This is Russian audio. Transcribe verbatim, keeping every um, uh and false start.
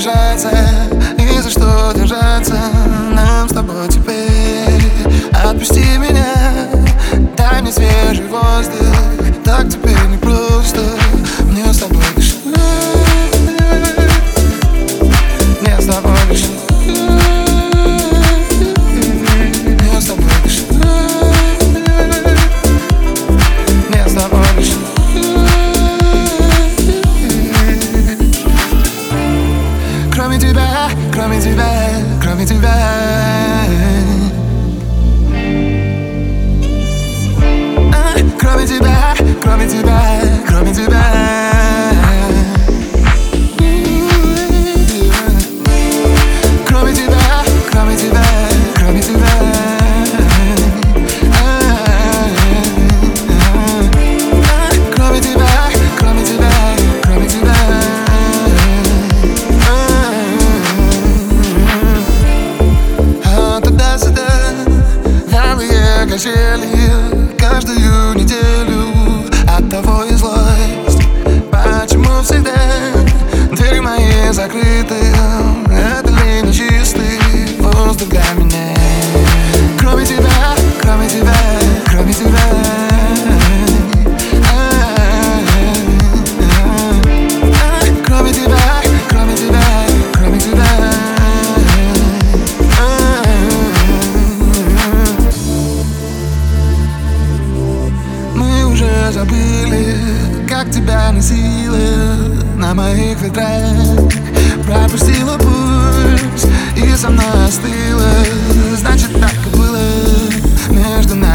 держаться, и за что держаться нам с тобой теперь. Отпусти меня, дай мне свежий воздух, так теперь не просто мне с тобой дышать. Мне с тобой дышать. Мне с тобой дышать. Мне с тобой дышать. Кроме тебя, кроме тебя, кроме тебя. Кроме тебя, кроме тебя, кроме тебя. Кроме тебя, кроме тебя, кроме тебя. Кроме тебя, кроме тебя, кроме тебя. А туда-сюда вялые качели каждую неделю. Оттого и злость. Почему всегда двери мои закрыты? Это ли не чистый воздух для меня? Кроме тебя, кроме тебя, кроме тебя. Кроме тебя, кроме тебя, кроме тебя. Мы уже забыли, как тебя носило на моих ветрах. Пропустила путь и со мной остыла. Значит, так и было между нами.